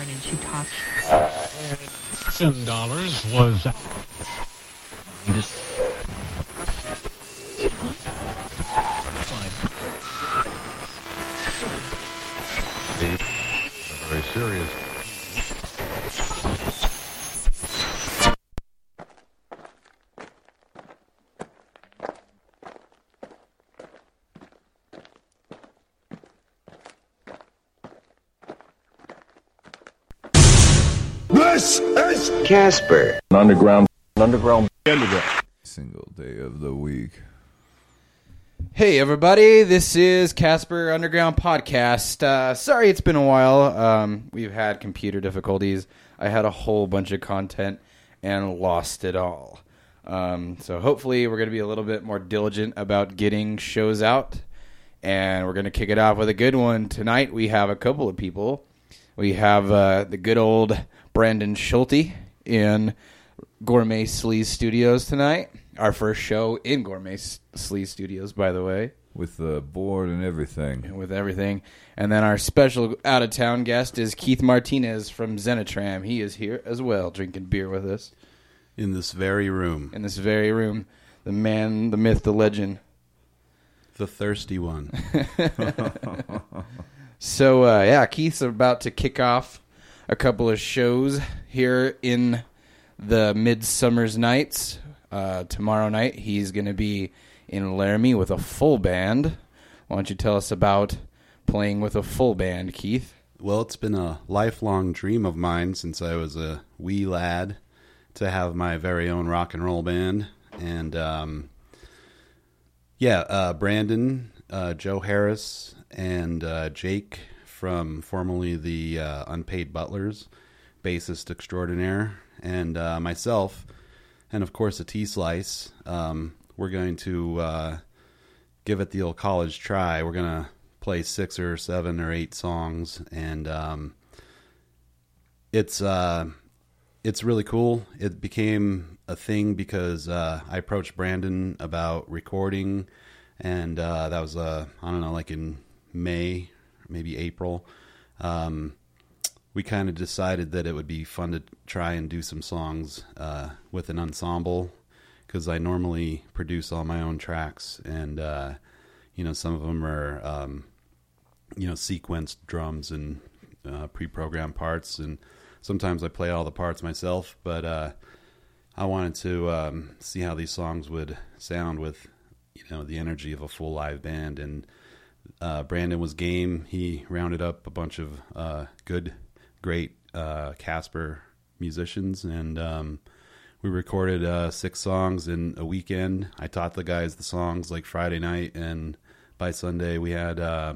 and she talks. $10 was very serious. This is Casper. Underground. Single day of the week. Hey everybody, this is Casper Underground Podcast. Sorry it's been a while. We've had computer difficulties. I had a whole bunch of content and lost it all. So hopefully we're going to be a little bit more diligent about getting shows out. And we're going to kick it off with a good one. Tonight we have a couple of people. We have the good old Brandon Schulte in Gourmet Sleaze Studios tonight. Our first show in Gourmet Sleaze Studios, by the way. With the board and everything. And with everything. And then our special out-of-town guest is Keith Martinez from Zenitram. He is here as well, drinking beer with us. In this very room. In this very room. The man, the myth, the legend. The thirsty one. So, yeah, Keith's about to kick off a couple of shows here in the Midsummer's Nights. Tomorrow night, he's going to be in Laramie with a full band. Why don't you tell us about playing with a full band, Keith? Well, it's been a lifelong dream of mine since I was a wee lad to have my very own rock and roll band. And, Brandon, Joe Harris, and Jake from formerly the Unpaid Butlers, bassist extraordinaire, and myself, and of course a T-Slice. We're going to give it the old college try. We're going to play 6 or 7 or 8 songs, and it's really cool. It became a thing because I approached Brandon about recording, and that was like in May, maybe April. We kind of decided that it would be fun to try and do some songs with an ensemble, because I normally produce all my own tracks, and some of them are sequenced drums and pre-programmed parts, and sometimes I play all the parts myself. But I wanted to see how these songs would sound with the energy of a full live band, and Brandon was game. He rounded up a bunch of great Casper musicians, and we recorded 6 songs in a weekend. I taught the guys the songs like Friday night, and by Sunday we had,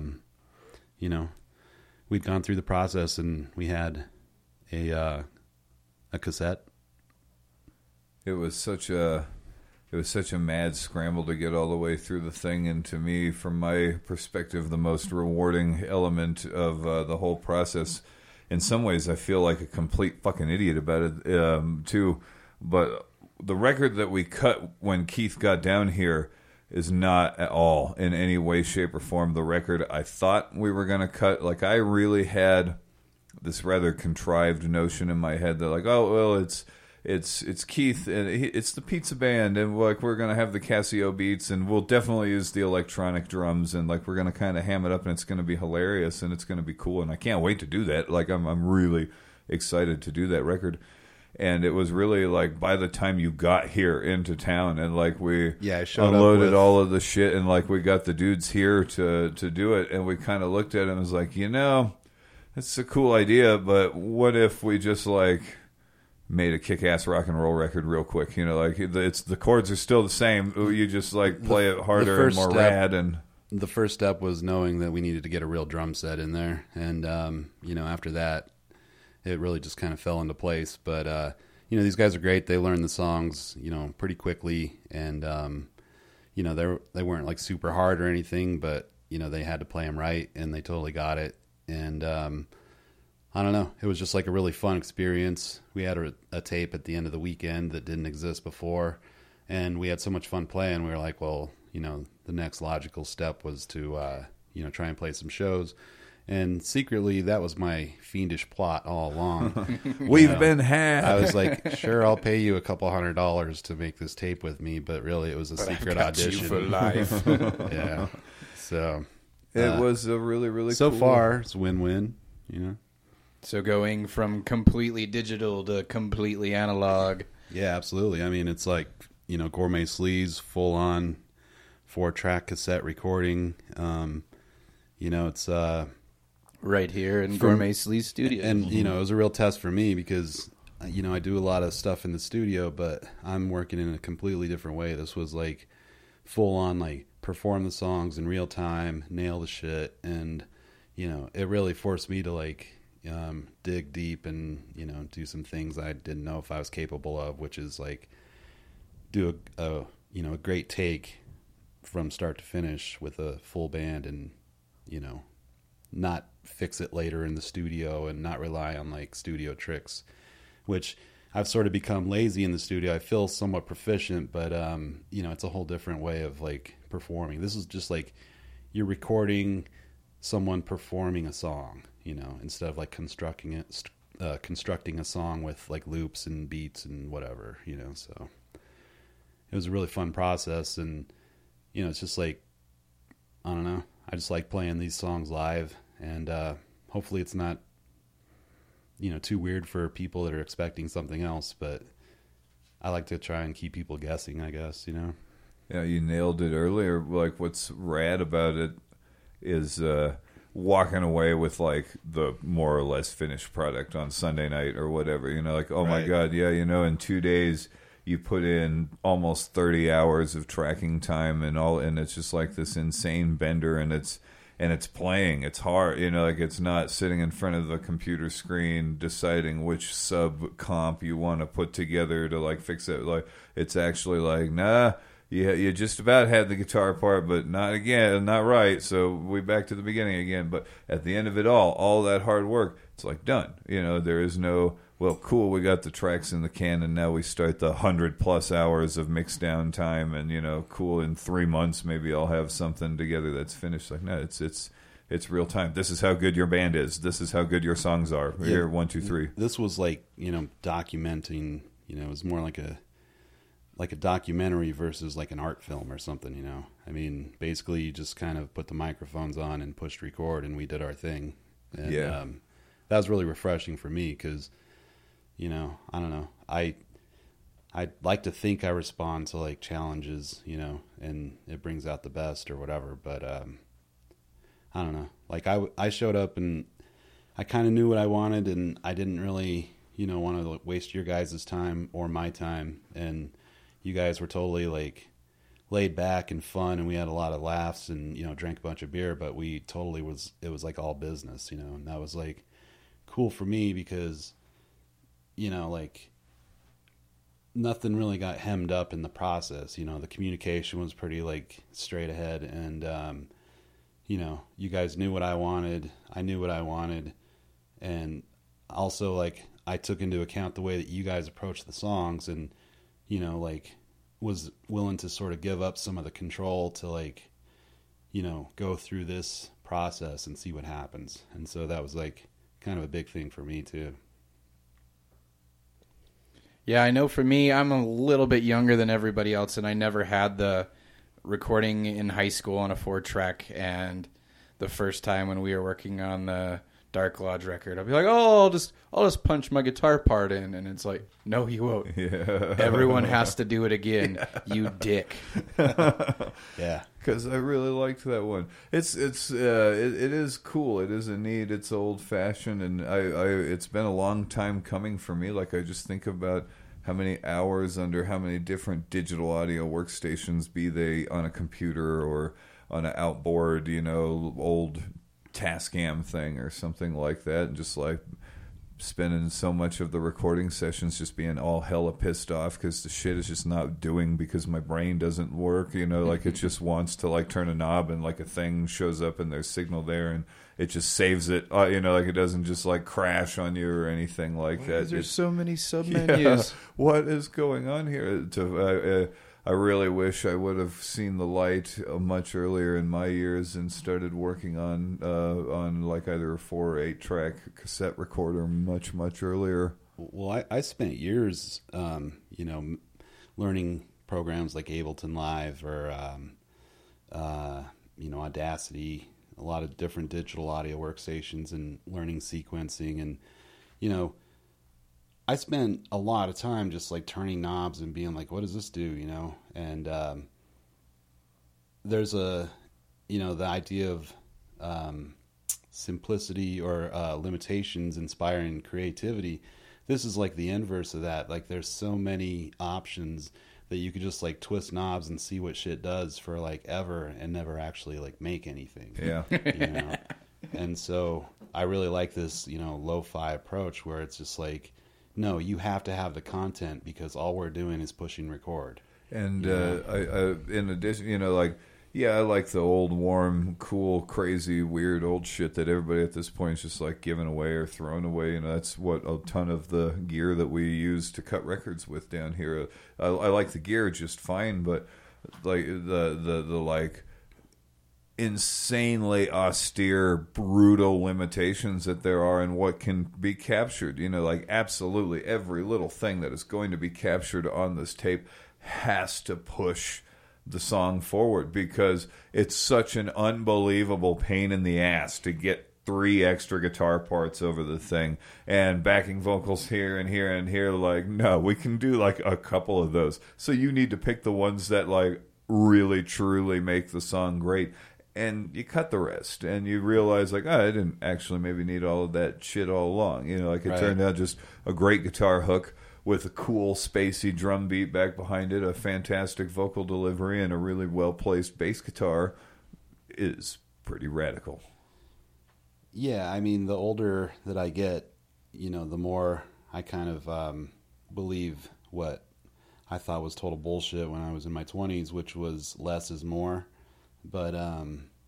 we'd gone through the process, and we had a cassette. It was such a mad scramble to get all the way through the thing, and to me, from my perspective, the most rewarding element of the whole process. In some ways, I feel like a complete fucking idiot about it, too. But the record that we cut when Keith got down here is not at all, in any way, shape, or form, the record I thought we were going to cut. Like, I really had this rather contrived notion in my head that, like, oh, well, it's Keith, and it's the pizza band, and like we're gonna have the Casio beats, and we'll definitely use the electronic drums, and like we're gonna kind of ham it up, and it's gonna be hilarious, and it's gonna be cool, and I can't wait to do that. Like I'm really excited to do that record. And it was really like by the time you got here into town, and like we unloaded all of the shit, and like we got the dudes here to do it, and we kind of looked at it and was like, it's a cool idea, but what if we just like made a kick-ass rock and roll record real quick? It's the chords are still the same. You just like play it harder and more rad. And the first step was knowing that we needed to get a real drum set in there, and after that, it really just kind of fell into place. But these guys are great. They learned the songs pretty quickly, and they weren't like super hard or anything, but they had to play them right, and they totally got it. And I don't know. It was just like a really fun experience. We had a tape at the end of the weekend that didn't exist before, and we had so much fun playing. We were like, well, the next logical step was to, try and play some shows. And secretly, that was my fiendish plot all along. We've been had. I was like, sure, I'll pay you a couple $100 to make this tape with me, but really it was a secret audition. You for life. Yeah. So it was a really, really so cool. far, it's win-win, So going from completely digital to completely analog. Yeah, absolutely. I mean, it's like, Gourmet Sleaze, full-on 4-track cassette recording. It's... right here in Gourmet Sleaze Studio. And, it was a real test for me because, I do a lot of stuff in the studio, but I'm working in a completely different way. This was like full-on, like, perform the songs in real time, nail the shit, and, it really forced me to, like... dig deep and do some things I didn't know if I was capable of, which is like do a great take from start to finish with a full band and not fix it later in the studio and not rely on like studio tricks, which I've sort of become lazy in the studio. I feel somewhat proficient, but it's a whole different way of like performing. This is just like you're recording someone performing a song, instead of like constructing a song with like loops and beats and whatever, so it was a really fun process. And, it's just like, I don't know. I just like playing these songs live, and hopefully it's not, too weird for people that are expecting something else, but I like to try and keep people guessing, I guess, Yeah, you nailed it earlier. Like, what's rad about it is walking away with like the more or less finished product on Sunday night or whatever, like, oh my God, yeah, in 2 days you put in almost 30 hours of tracking time and it's just like this insane bender, and it's playing. It's hard, like it's not sitting in front of the computer screen deciding which sub comp you want to put together to like fix it. Like it's actually like, nah, you just about had the guitar part, but not right. So we back to the beginning again. But at the end of it all that hard work, it's like done. There is no, well, cool, we got the tracks in the can, and now we start the 100+ hours of mix down time, and cool, in 3 months maybe I'll have something together that's finished. Like, no, it's real time. This is how good your band is. This is how good your songs are. Yeah. Here, 1, 2, 3. This was like documenting. It was more like a documentary versus like an art film or something. I mean, basically you just kind of put the microphones on and pushed record, and we did our thing. And, yeah, that was really refreshing for me because, I don't know, I like to think I respond to like challenges, and it brings out the best or whatever. But I don't know. Like I showed up and I kind of knew what I wanted, and I didn't really, want to waste your guys' time or my time. And you guys were totally like laid back and fun, and we had a lot of laughs and, drank a bunch of beer, but we totally it was like all business, and that was like cool for me because, like nothing really got hemmed up in the process. The communication was pretty like straight ahead, and, you guys knew what I wanted. I knew what I wanted. And also like I took into account the way that you guys approached the songs, and, like was willing to sort of give up some of the control to like, go through this process and see what happens. And so that was like kind of a big thing for me too. Yeah, I know for me, I'm a little bit younger than everybody else, and I never had the recording in high school on a 4-track. And the first time when we were working on the Dark Lodge record, I'll be like, oh, I'll just punch my guitar part in, and it's like, no, you won't. Yeah. Everyone has to do it again. Yeah. You dick. Yeah, because I really liked that one. It is cool. It is a neat. It's old fashioned, and it's been a long time coming for me. Like I just think about how many hours under how many different digital audio workstations, be they on a computer or on an outboard, old Tascam thing or something like that, and just like spending so much of the recording sessions just being all hella pissed off because the shit is just not doing because my brain doesn't work, like it just wants to like turn a knob and like a thing shows up and there's signal there and it just saves it, like it doesn't just like crash on you or anything like that. There's so many sub menus. Yeah, what is going on here? I really wish I would have seen the light much earlier in my years and started working on like either a 4 or 8 track cassette recorder much earlier. Well, I spent years, learning programs like Ableton Live or, Audacity, a lot of different digital audio workstations, and learning sequencing. And, I spent a lot of time just like turning knobs and being like, what does this do, And there's the idea of simplicity or limitations inspiring creativity. This is like the inverse of that. Like there's so many options that you could just like twist knobs and see what shit does for like ever and never actually like make anything. Yeah. And so I really like this, lo-fi approach where it's just like, no, you have to have the content because all we're doing is pushing record. And I in addition, I like the old, warm, cool, crazy, weird old shit that everybody at this point is just like giving away or throwing away. That's what a ton of the gear that we use to cut records with down here. I like the gear just fine, but like the like insanely austere, brutal limitations that there are in what can be captured. Like absolutely every little thing that is going to be captured on this tape has to push the song forward because it's such an unbelievable pain in the ass to get 3 extra guitar parts over the thing and backing vocals here and here and here. Like, no, we can do like a couple of those. So you need to pick the ones that like really truly make the song great. And you cut the rest, and you realize, like, I didn't actually maybe need all of that shit all along. It turned out just a great guitar hook with a cool, spacey drum beat back behind it, a fantastic vocal delivery, and a really well-placed bass guitar is pretty radical. Yeah, I mean, the older that I get, the more I kind of believe what I thought was total bullshit when I was in my 20s, which was less is more. But, I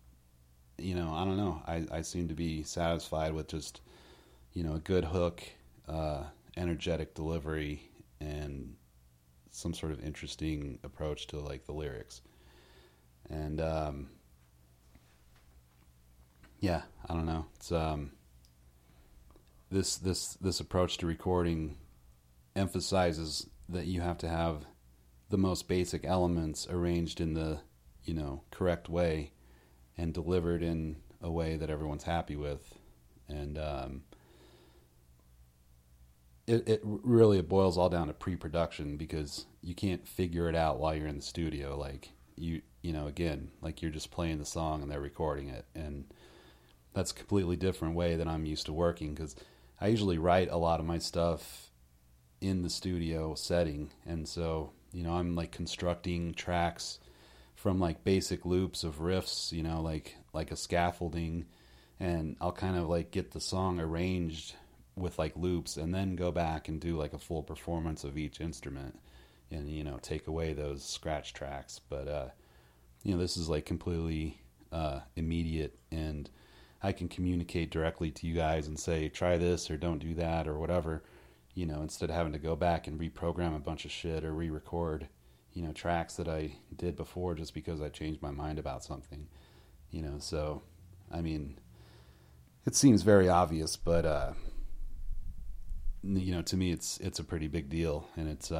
don't know. I seem to be satisfied with just, a good hook, energetic delivery, and some sort of interesting approach to, like, the lyrics. And, I don't know. It's, this approach to recording emphasizes that you have to have the most basic elements arranged in the correct way and delivered in a way that everyone's happy with. And it really boils all down to pre-production because you can't figure it out while you're in the studio. Like again, like you're just playing the song and they're recording it. And that's a completely different way than I'm used to working because I usually write a lot of my stuff in the studio setting. And so, I'm like constructing tracks from like basic loops of riffs, like a scaffolding, and I'll kind of like get the song arranged with like loops and then go back and do like a full performance of each instrument and, take away those scratch tracks. But, this is like completely immediate and I can communicate directly to you guys and say, try this or don't do that or whatever, instead of having to go back and reprogram a bunch of shit or re-record tracks that I did before just because I changed my mind about something, so, I mean, it seems very obvious, but, to me, it's a pretty big deal, and it's,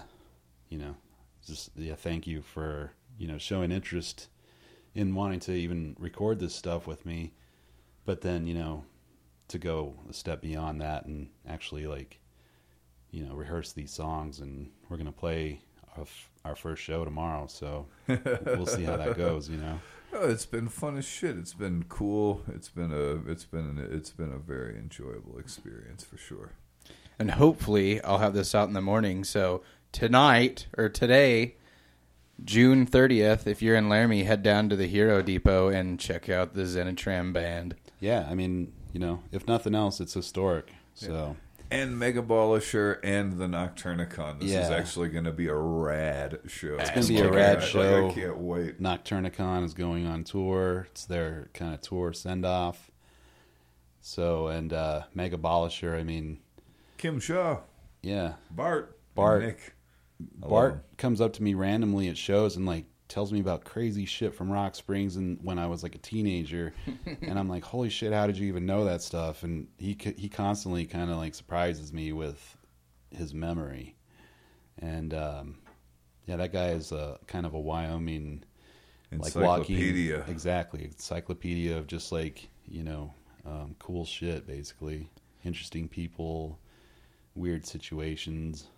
thank you for, showing interest in wanting to even record this stuff with me, but then, to go a step beyond that and actually, like, rehearse these songs, and we're going to play our first show tomorrow, so we'll see how that goes. Oh, it's been fun as shit. It's been cool. It's been a very enjoyable experience for sure. And hopefully, I'll have this out in the morning. So tonight or today, June 30th, if you're in Laramie, head down to the Hero Depot and check out the Zenitram band. Yeah, I mean, if nothing else, it's historic. So. Yeah. And Megabolisher and the Nocturnicon. This is actually going to be a rad show. It's going to be a rad show. I can't wait. Nocturnicon is going on tour. It's their kind of tour send-off. So, and Megabolisher, I mean... Kim Shaw. Yeah. Bart. Nick. Bart comes up to me randomly at shows and like tells me about crazy shit from Rock Springs and when I was like a teenager, and I'm like, holy shit, how did you even know that stuff? And he constantly kind of like surprises me with his memory, and yeah, that guy is kind of a Wyoming encyclopedia. Like exactly, encyclopedia of just like cool shit, basically interesting people, weird situations.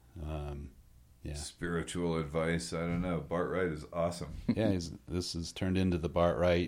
Yeah. Spiritual advice. I don't know. Bart Wright is awesome. Yeah, this has turned into the Bart Wright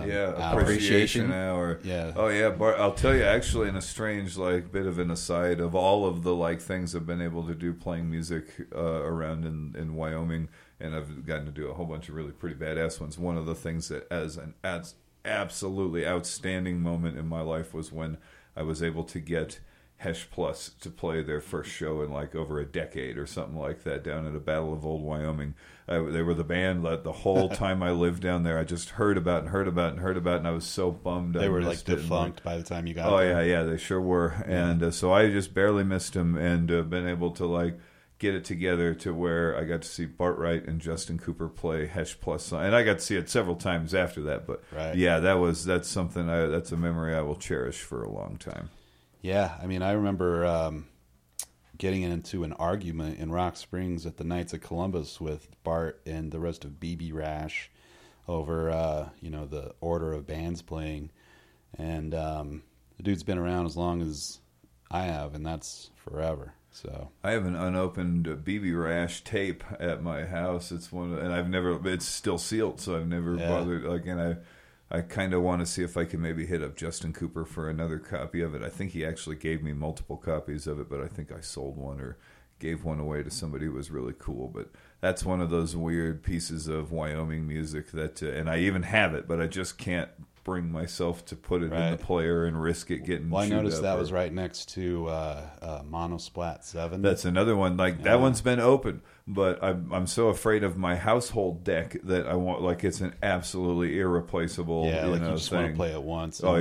appreciation hour. Yeah. Oh yeah, Bart. I'll tell you actually, in a strange bit of an aside, of all of the things I've been able to do playing music around in Wyoming, and I've gotten to do a whole bunch of really pretty badass ones. One of the things that as an absolutely outstanding moment in my life was when I was able to get Hesh Plus to play their first show in over a decade or something like that down at a Battle of Old Wyoming. They were the band that the whole time I lived down there. I just heard about, and I was so bummed. They were defunct by the time you got there. Yeah, they sure were. Yeah. And so I just barely missed them, and been able to get it together to where I got to see Bart Wright and Justin Cooper play Hesh Plus, and I got to see it several times after that. But yeah, that's something that's a memory I will cherish for a long time. Yeah, I mean, I remember getting into an argument in Rock Springs at the Knights of Columbus with Bart and the rest of BB Rash over, the order of bands playing. And the dude's been around as long as I have, and that's forever. So I have an unopened BB Rash tape at my house. It's it's still sealed, so I've never bothered. And I kind of want to see if I can maybe hit up Justin Cooper for another copy of it. I think he actually gave me multiple copies of it, but I think I sold one or gave one away to somebody who was really cool. But that's one of those weird pieces of Wyoming music that, and I even have it, but I just can't bring myself to put it in the player and risk it getting. Well, I noticed that was right next to Monosplat 7. That's another one. That one's been open, but I'm so afraid of my household deck that I want it's an absolutely irreplaceable. Yeah, you just thing. Want to play it once. And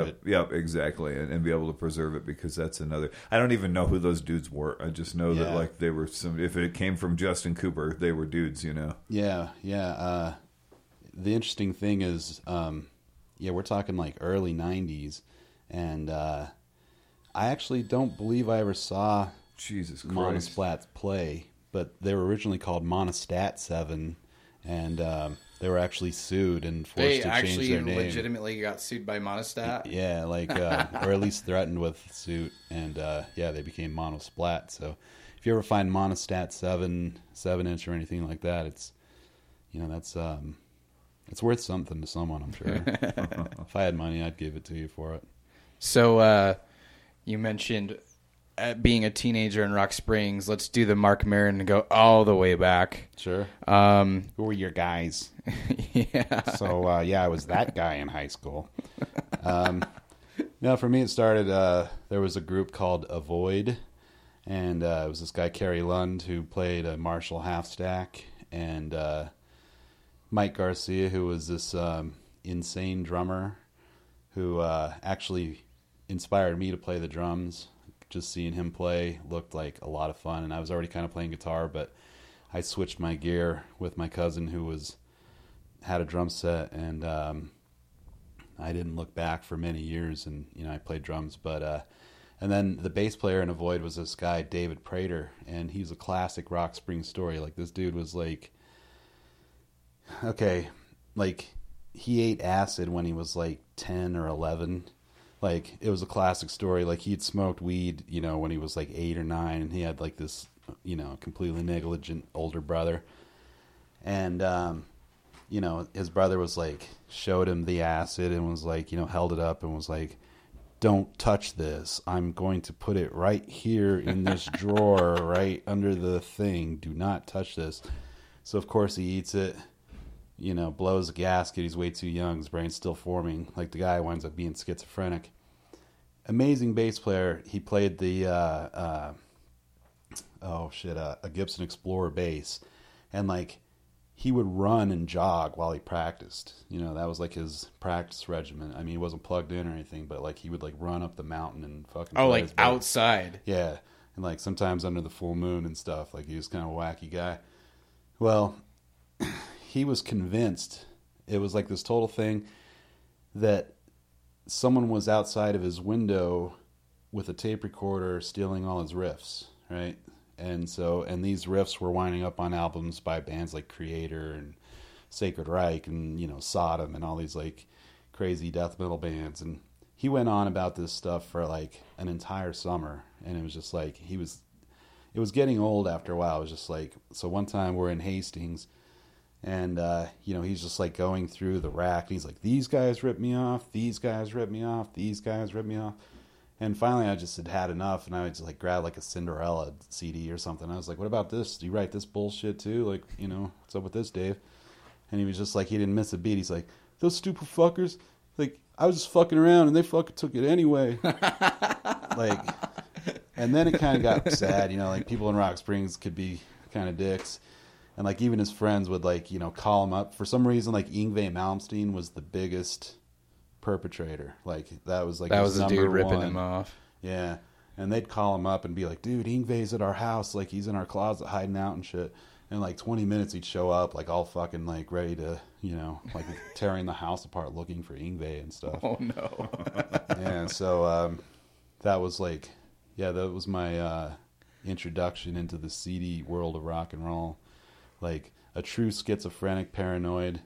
exactly, and be able to preserve it, because that's another. I don't even know who those dudes were. I just know that they were some. If it came from Justin Cooper, they were dudes. Yeah. The interesting thing is. We're talking early 90s, and I actually don't believe I ever saw Monosplat play, but they were originally called Monostat 7, and they were actually sued and forced to change their name. They actually legitimately got sued by Monostat? Yeah, or at least threatened with suit, and they became Monosplat. So if you ever find Monostat 7-inch or anything like that, it's, that's... It's worth something to someone, I'm sure. If I had money, I'd give it to you for it. So you mentioned being a teenager in Rock Springs. Let's do the Mark Maron and go all the way back. Sure. Who were your guys? Yeah. So, I was that guy in high school. No, for me it started, there was a group called Avoid, and it was this guy, Kerry Lund, who played a Marshall half stack, and... Mike Garcia, who was this insane drummer who actually inspired me to play the drums. Just seeing him play looked like a lot of fun, and I was already kind of playing guitar, but I switched my gear with my cousin who had a drum set, and I didn't look back for many years, and I played drums, but and then the bass player in Avoid was this guy, David Prater, and he's a classic Rock Springs story. This dude was he ate acid when he was 10 or 11. It was a classic story. He'd smoked weed, when he was 8 or 9, and he had this, completely negligent older brother. And, his brother was showed him the acid and was held it up and was don't touch this. I'm going to put it right here in this drawer, right under the thing. Do not touch this. So of course he eats it. Blows a gasket. He's way too young. His brain's still forming. The guy winds up being schizophrenic. Amazing bass player. He played the a Gibson Explorer bass, and he would run and jog while he practiced. That was his practice regimen. I mean, he wasn't plugged in or anything, but he would run up the mountain and fucking. Oh, outside. Yeah, and like sometimes under the full moon and stuff. Like he was kind of a wacky guy. Well, he was convinced it was like this total thing that someone was outside of his window with a tape recorder stealing all his riffs, right? And these riffs were winding up on albums by bands like Creator and Sacred Reich and, you know, Sodom and all these like crazy death metal bands. And he went on about this stuff for like an entire summer, and it was just like it was getting old after a while. It was just like, so one time we're in Hastings, and you know, he's just like going through the rack, and he's like, these guys ripped me off, these guys ripped me off, these guys ripped me off. And finally I just had enough, and I would just like grab like a Cinderella CD or something. I was like, what about this? Do you write this bullshit too? Like, you know, what's up with this, Dave? And he was just like, he didn't miss a beat. He's like, those stupid fuckers, like, I was just fucking around and they fucking took it anyway. Like, and then it kind of got sad, you know, like people in Rock Springs could be kind of dicks. And like even his friends would like, you know, call him up. For some reason, like Yngwie Malmsteen was the biggest perpetrator. Like that was the dude ripping him off. Yeah. And they'd call him up and be like, dude, Yngwie's at our house. Like he's in our closet hiding out and shit. In like 20 minutes, he'd show up, like all fucking like ready to, you know, like tearing the house apart looking for Yngwie and stuff. Oh no! Yeah, so that was like, yeah, that was my introduction into the seedy world of rock and roll, like a true schizophrenic paranoid.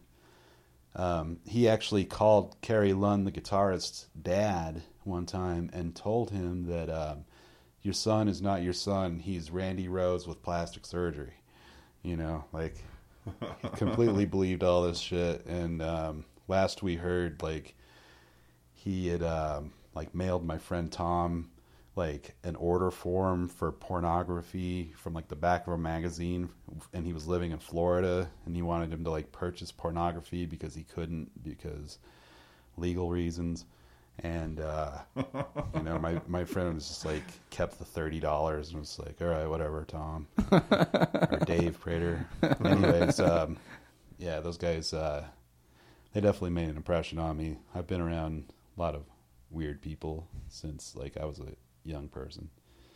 He actually called Kerry Lund, the guitarist's dad, one time and told him that your son is not your son. He's Randy Rhoads with plastic surgery. You know, like, he completely believed all this shit. And last we heard, like, he had, like, mailed my friend Tom, like, an order form for pornography from, like, the back of a magazine. And he was living in Florida, and he wanted him to, like, purchase pornography because he couldn't because legal reasons. And, you know, my friend was just like, kept the $30 and was like, all right, whatever, Tom. Or Dave Prater. Anyways, yeah, those guys, they definitely made an impression on me. I've been around a lot of weird people since, like, I was a young person.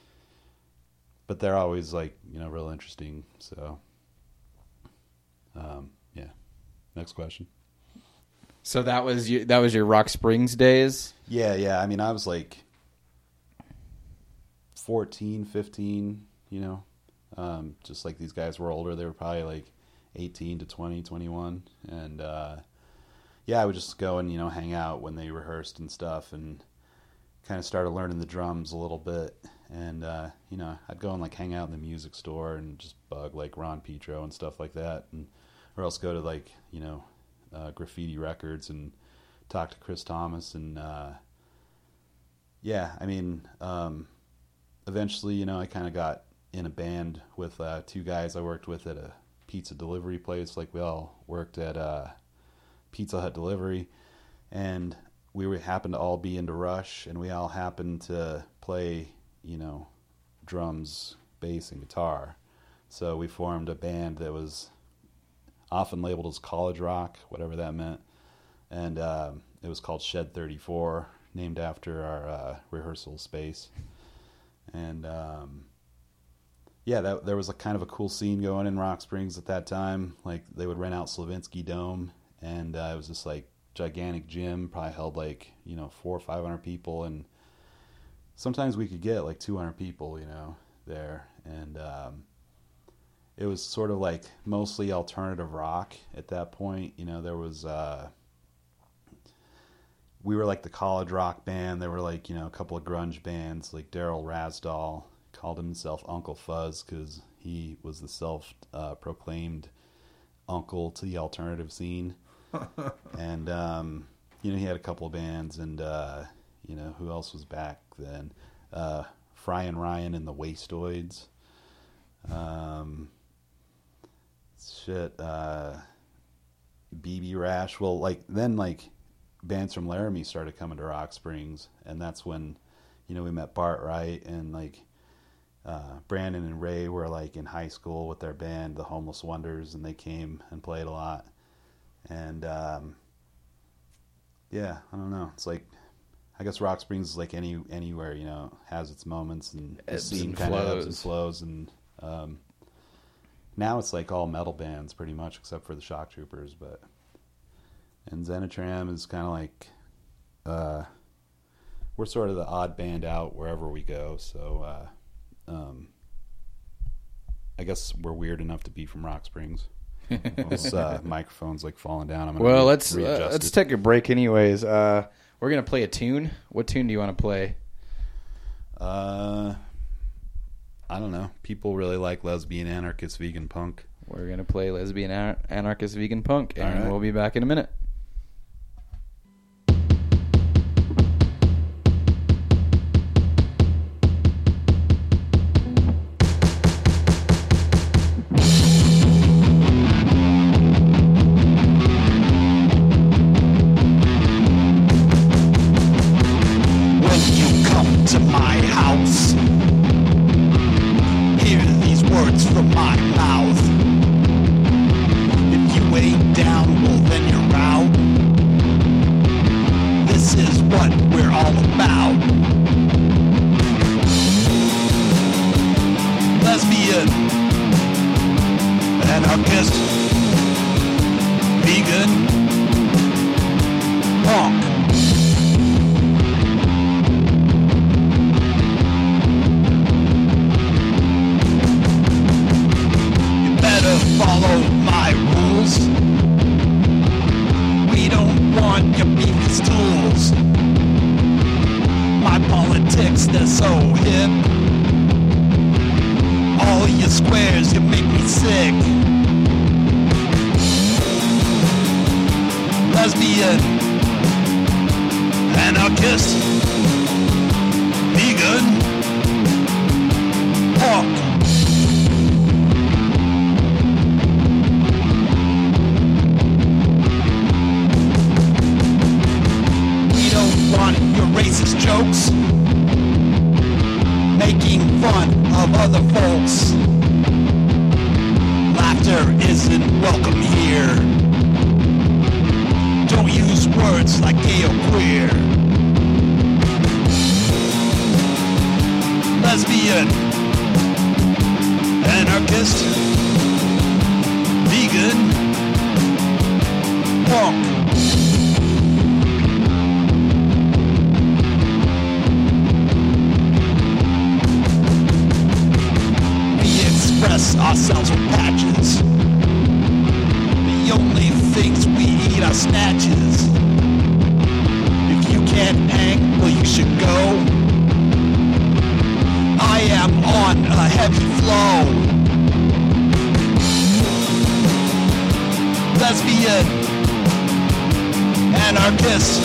But they're always, like, you know, real interesting. So, yeah. Next question. So that was your Rock Springs days? Yeah. I mean, I was like 14, 15, you know. Just like these guys were older. They were probably like 18 to 20, 21. And, yeah, I would just go and, you know, hang out when they rehearsed and stuff and kind of started learning the drums a little bit. And, you know, I'd go and like hang out in the music store and just bug like Ron Petro and stuff like that. And, or else go to like, you know, Graffiti Records and talk to Chris Thomas. And, yeah, I mean, eventually, you know, I kind of got in a band with two guys I worked with at a pizza delivery place. Like we all worked at Pizza Hut delivery, and we happened to all be into Rush, and we all happened to play, you know, drums, bass, and guitar. So we formed a band that was often labeled as college rock, whatever that meant. And it was called Shed 34, named after our rehearsal space. And yeah, there was a kind of a cool scene going in Rock Springs at that time. Like they would rent out Slavinsky Dome, and it was this like gigantic gym, probably held like, you know, 400 or 500 people, and sometimes we could get like 200 people, you know, there. And it was sort of like mostly alternative rock at that point. You know, there was we were like the college rock band. There were like, you know, a couple of grunge bands, like Daryl Rasdall called himself Uncle Fuzz because he was the self-proclaimed uncle to the alternative scene. And, you know, he had a couple of bands, and, you know, who else was back then? Fry and Ryan and the Wastoids. BB Rash. Well, like, then, like, bands from Laramie started coming to Rock Springs, and that's when, you know, we met Bart Wright, and like Brandon and Ray were like in high school with their band, the Homeless Wonders, and they came and played a lot. And yeah, I don't know. It's like I guess Rock Springs is like anywhere, you know, has its moments, and the Ebbs scene and kind of ebbs and flows. flows. And now it's like all metal bands pretty much, except for the Shock Troopers. And Zenitram is kind of like, we're sort of the odd band out wherever we go. So I guess we're weird enough to be from Rock Springs. This microphone's like falling down. I'm gonna Well, let's readjust it. take a break anyways. We're going to play a tune. What tune do you want to play? I don't know. People really like lesbian, anarchist, vegan punk. We're going to play Lesbian Anarchist Vegan Punk, and All right. we'll be back in a minute. When you come to my house, hear these words from my mouth. If you ain't down, well then you're out. This is what we're all about. Lesbian, anarchist, vegan, punk. You better follow my rules. We don't want your beefy stools. My politics, they're so hip. All your squares, you make me sick. Lesbian, anarchist, vegan, punk. We don't want your racist jokes, making fun of other folks. Laughter isn't welcome here. Don't use words like gay or queer. Lesbian, anarchist, vegan, punk. We express ourselves with patches. The only things we eat are snatches. If you can't hang, well you should go. I am on a heavy flow. Lesbian, anarchist,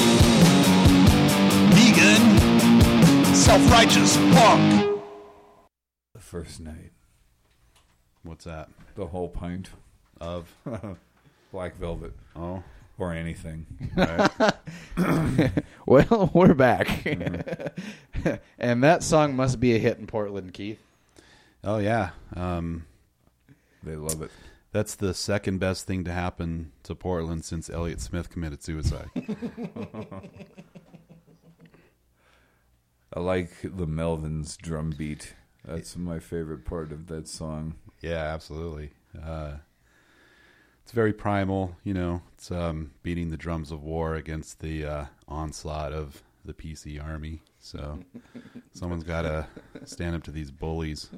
vegan, self-righteous punk. The first night, What's that? the whole pint, Of Black Velvet, oh, or anything. right. Well, we're back. And that song must be a hit in Portland, Keith. Oh yeah. They love it. That's the second best thing to happen to Portland since Elliott Smith committed suicide. I like the Melvins drum beat. That's my favorite part of that song. Yeah, absolutely. It's very primal, you know. It's beating the drums of war against the onslaught of the PC army. So someone's got to stand up to these bullies.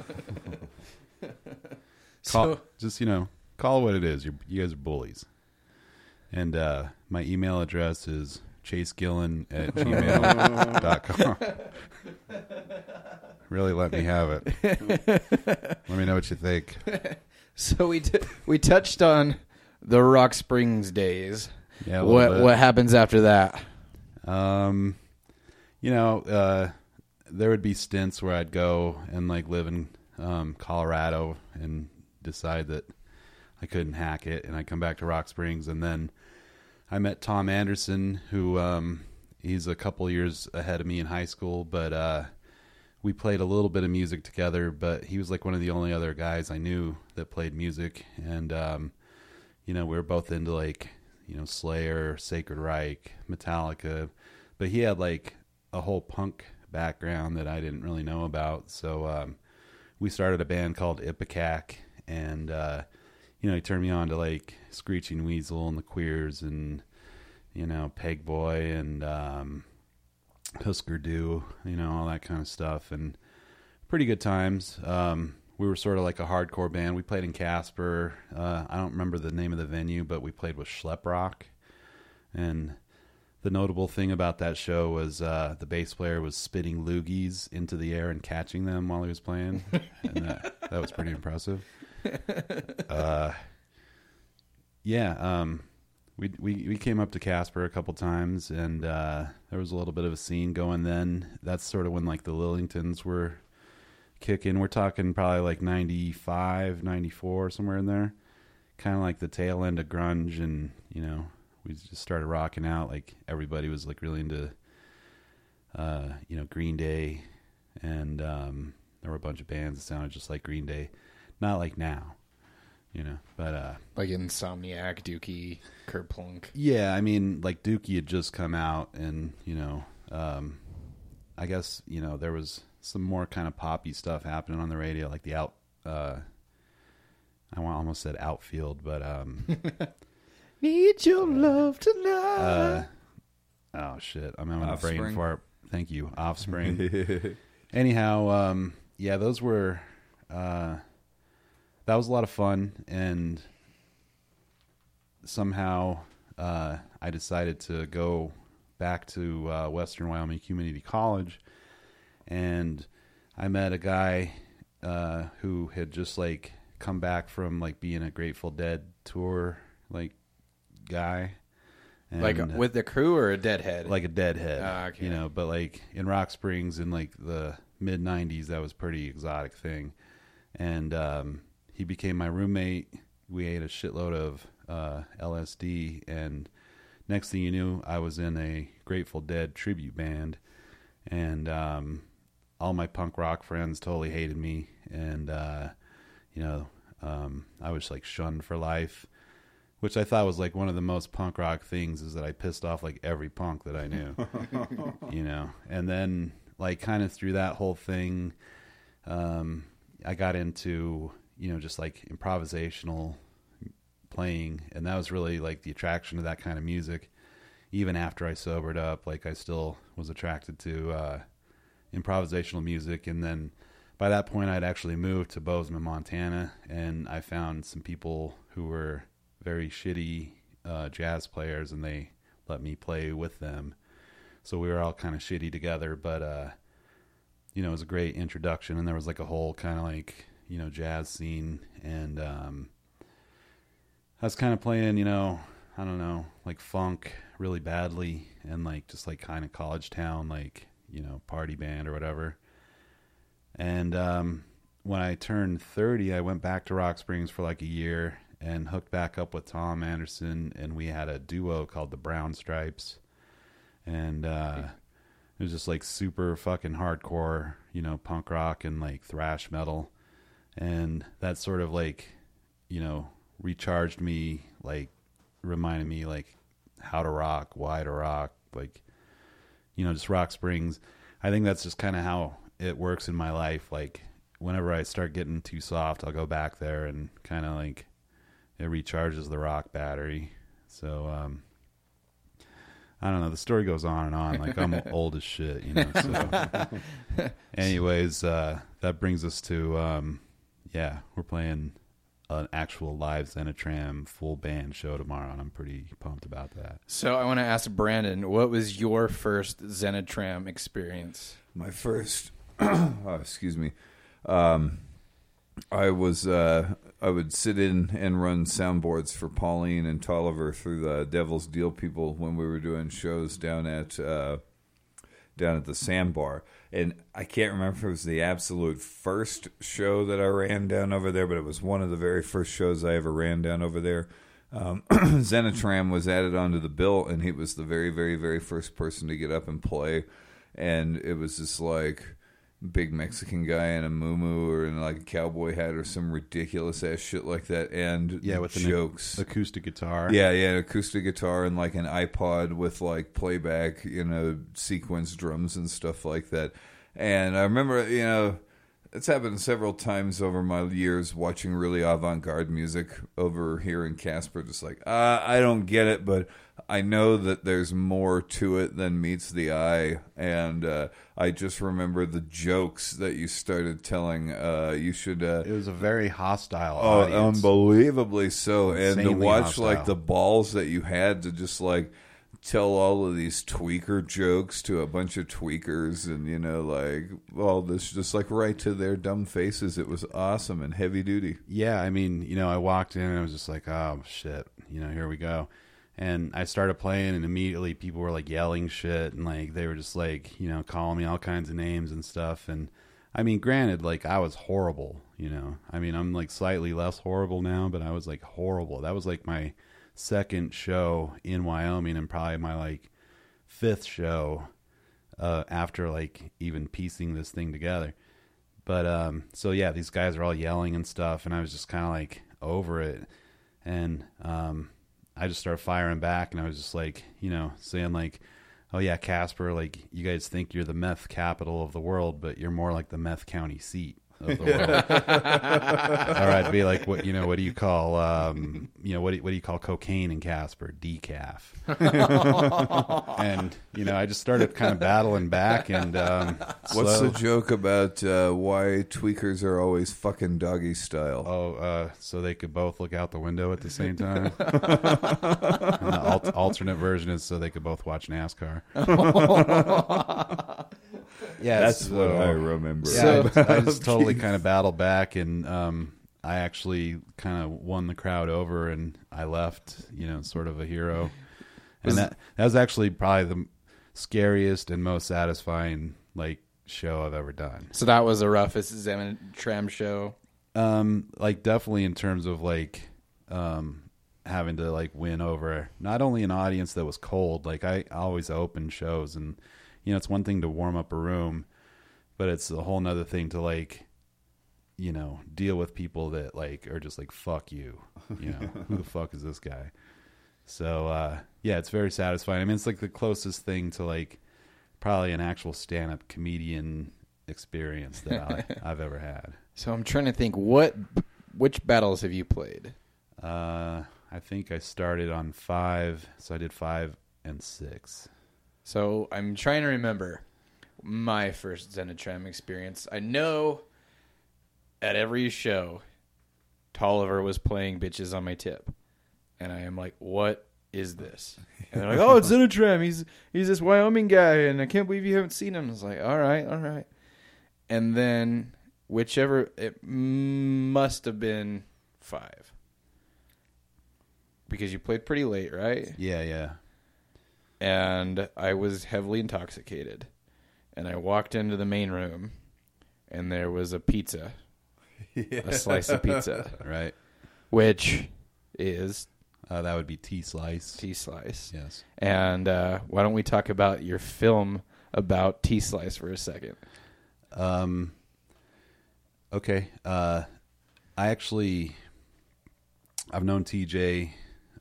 Just, you know, call it what it is. You guys are bullies. And my email address is chasegillen@gmail.com. Really let me have it. Let me know what you think. So we touched on the Rock Springs days. Yeah, a little bit. What happens after that? You know, there would be stints where I'd go and like live in Colorado and decide that I couldn't hack it, and I'd come back to Rock Springs, and then I met Tom Anderson, who he's a couple years ahead of me in high school, but we played a little bit of music together, but he was like one of the only other guys I knew that played music, and you know, we were both into like, you know, Slayer, Sacred Reich, Metallica, but he had like a whole punk background that I didn't really know about. So we started a band called Ipecac, and he turned me on to like Screeching Weasel and the Queers, and Peg Boy and Husker Du, all that kind of stuff, and pretty good times. We were sort of like a hardcore band. We played in Casper. I don't remember the name of the venue, but we played with Schlep Rock. And the notable thing about that show was the bass player was spitting loogies into the air and catching them while he was playing. And that was pretty impressive. We came up to Casper a couple times, and there was a little bit of a scene going then. That's sort of when like the Lillingtons were kicking. We're talking probably like 95, 94, somewhere in there. Kind of like the tail end of grunge, and we just started rocking out. Like everybody was like really into Green Day, and there were a bunch of bands that sounded just like Green Day. Not like now, but like Insomniac, Dookie, Kerplunk. Yeah, I mean, like Dookie had just come out, and I guess there was some more kind of poppy stuff happening on the radio, like the I almost said Outfield, but Need your love tonight. Oh shit, I'm having Offspring. a brain fart. Thank you, Offspring. Anyhow, those were that was a lot of fun, and somehow I decided to go back to Western Wyoming Community College, and I met a guy who had just like come back from like being a Grateful Dead tour like guy, and, like with the crew or a Deadhead? like a Deadhead, okay. But like in Rock Springs in like the mid '90s, that was a pretty exotic thing, and he became my roommate. We ate a shitload of LSD, and next thing you knew, I was in a Grateful Dead tribute band, and all my punk rock friends totally hated me, and I was like shunned for life, which I thought was like one of the most punk rock things, is that I pissed off like every punk that I knew. And then like kind of through that whole thing, I got into just like improvisational playing, and that was really like the attraction to that kind of music. Even after I sobered up, like I still was attracted to improvisational music. And then by that point, I'd actually moved to Bozeman, Montana, and I found some people who were very shitty jazz players, and they let me play with them. So we were all kind of shitty together, but it was a great introduction, and there was like a whole kind of like jazz scene, and I was kind of playing I don't know, like funk really badly, and like just like kind of college town, like party band or whatever. And when I turned 30, I went back to Rock Springs for like a year and hooked back up with Tom Anderson, and we had a duo called the Brown Stripes, and it was just like super fucking hardcore, punk rock and like thrash metal, and that sort of like recharged me, like reminded me like how to rock, why to rock, like just Rock Springs. I think that's just kind of how it works in my life. Like whenever I start getting too soft, I'll go back there, and kind of like it recharges the rock battery. So I don't know, the story goes on and on, like I'm old as shit, so anyways, that brings us to we're playing an actual live Zenitram full band show tomorrow, and I'm pretty pumped about that. So I want to ask Brandon, what was your first Zenitram experience? My first, excuse me, I would sit in and run soundboards for Pauline and Tolliver through the Devil's Deal people when we were doing shows down at the Sandbar. And I can't remember if it was the absolute first show that I ran down over there, but it was one of the very first shows I ever ran down over there. Zenitram was added onto the bill, and he was the very, very, very first person to get up and play. And it was just like, big Mexican guy in a muumuu or in like a cowboy hat or some ridiculous ass shit like that, and with jokes, an acoustic guitar. Yeah, an acoustic guitar and like an iPod with like playback, sequence drums and stuff like that. And I remember, it's happened several times over my years watching really avant-garde music over here in Casper. Just like, I don't get it, but I know that there's more to it than meets the eye. And I just remember the jokes that you started telling. You should. It was a very hostile Oh, audience. Unbelievably so. And to Insanely watch hostile. like the balls that you had to just like tell all of these tweaker jokes to a bunch of tweakers, and like all this just like right to their dumb faces. It was awesome and heavy duty. Yeah, I mean, I walked in and I was just like, oh shit, here we go. And I started playing, and immediately people were like yelling shit, and like they were just like, calling me all kinds of names and stuff. And I mean, granted, like I was horrible, I mean, I'm like slightly less horrible now, but I was like horrible. That was like my second show in Wyoming, and probably my like fifth show after like even piecing this thing together. But so yeah, these guys are all yelling and stuff, and I was just kind of like over it, and I just started firing back, and I was just like, saying like, oh yeah, Casper, like you guys think you're the meth capital of the world, but you're more like the meth county seat of the world. Or I'd be like, what do you call what do you call cocaine in Casper? Decaf. And I just started kind of battling back. And What's the joke about why tweakers are always fucking doggy style? So they could both look out the window at the same time. And the alternate version is so they could both watch NASCAR. Yeah, that's what I remember. Yeah, I just totally kind of battled back, and I actually kind of won the crowd over, and I left, sort of a hero. And that was actually probably the scariest and most satisfying like show I've ever done. So that was the roughest Zen Tram show. Like definitely in terms of like having to like win over not only an audience that was cold. Like I always open shows, and it's one thing to warm up a room, but it's a whole nother thing to like, deal with people that like are just like, fuck you, who the fuck is this guy? So, yeah, it's very satisfying. I mean, it's like the closest thing to like probably an actual stand-up comedian experience that I've ever had. So I'm trying to think, which battles have you played? I think I started on 5, so I did 5 and 6. So I'm trying to remember my first Zenitram experience. I know at every show, Tolliver was playing Bitches on My Tip. And I am like, what is this? And they're like, oh, it's Zenitram. He's this Wyoming guy, and I can't believe you haven't seen him. I was like, all right. And then it must have been 5. Because you played pretty late, right? Yeah. And I was heavily intoxicated. And I walked into the main room, and there was a pizza. Yeah. A slice of pizza. Right. Which is... that would be T-Slice. T-Slice. Yes. And why don't we talk about your film about T-Slice for a second? Okay. I've known TJ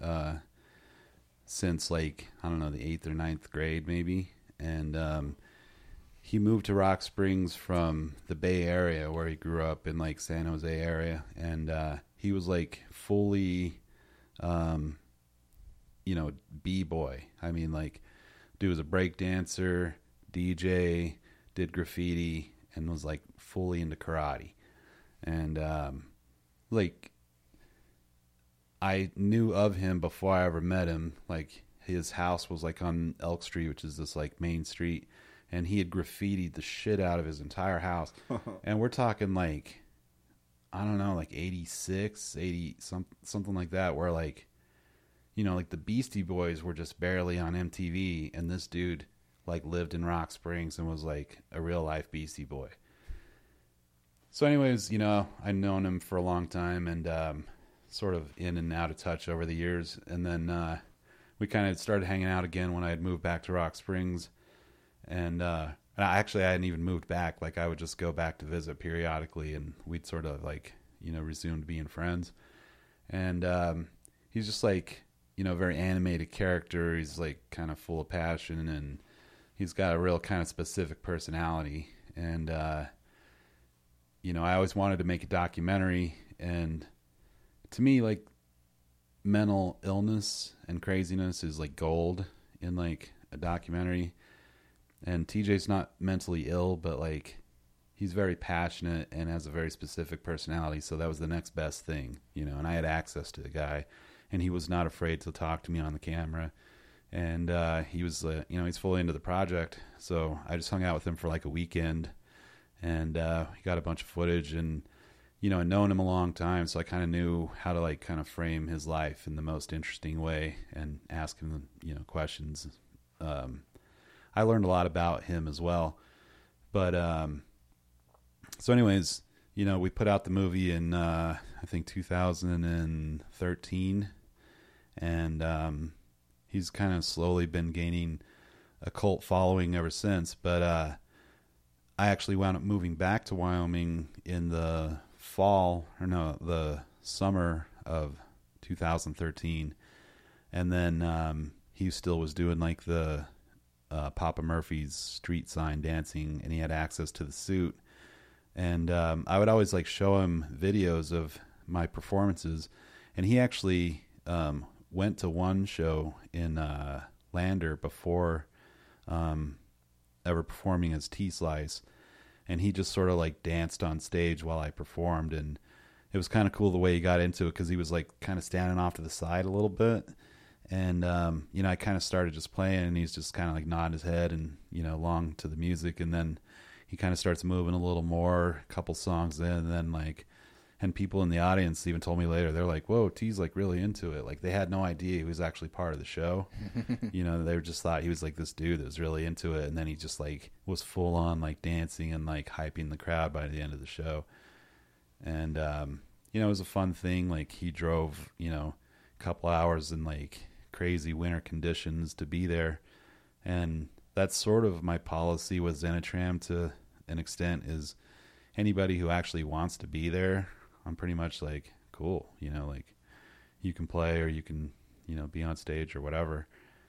since like, I don't know, the 8th or 9th grade maybe. And he moved to Rock Springs from the Bay Area where he grew up in like San Jose area. And he was like fully, B-boy. I mean, like, dude was a break dancer, DJ, did graffiti, and was like fully into karate. And like, I knew of him before I ever met him. Like, his house was like on Elk Street, which is this like main street, and he had graffitied the shit out of his entire house. And we're talking like, I don't know, like 86, 80, something like that, where like, like the Beastie Boys were just barely on MTV, and this dude like lived in Rock Springs and was like a real life Beastie Boy. So anyways, I'd known him for a long time, and sort of in and out of touch over the years. And then we kind of started hanging out again when I had moved back to Rock Springs. And I And I hadn't even moved back. Like I would just go back to visit periodically, and we'd sort of like, resumed being friends. And he's just like, a very animated character. He's like kind of full of passion, and he's got a real kind of specific personality. And, I always wanted to make a documentary, and to me, like, mental illness and craziness is like gold in like a documentary. And TJ's not mentally ill, but like he's very passionate and has a very specific personality. So that was the next best thing, and I had access to the guy, and he was not afraid to talk to me on the camera. And he was, he's fully into the project. So I just hung out with him for like a weekend, and he got a bunch of footage, and, I'd known him a long time. So I kind of knew how to like kind of frame his life in the most interesting way and ask him, questions. I learned a lot about him as well. But, so anyways, we put out the movie in, I think 2013, and, he's kind of slowly been gaining a cult following ever since. But, I actually wound up moving back to Wyoming in the summer of 2013. And then, he still was doing like the, Papa Murphy's street sign dancing, and he had access to the suit. And I would always like show him videos of my performances, and he actually went to one show in Lander before ever performing as T-Slice, and he just sort of like danced on stage while I performed. And it was kind of cool the way he got into it, because he was like kind of standing off to the side a little bit. And, I kind of started just playing, and he's just kind of like nodding his head and, along to the music. And then he kind of starts moving a little more, a couple songs in, and then like, and people in the audience even told me later, they're like, whoa, T's like really into it. Like they had no idea he was actually part of the show. They just thought he was like this dude that was really into it. And then he just like was full on like dancing and like hyping the crowd by the end of the show. And, it was a fun thing. Like he drove, a couple hours in like crazy winter conditions to be there. And that's sort of my policy with Xenotram to an extent, is anybody who actually wants to be there, I'm pretty much like, cool, like you can play, or you can, be on stage or whatever.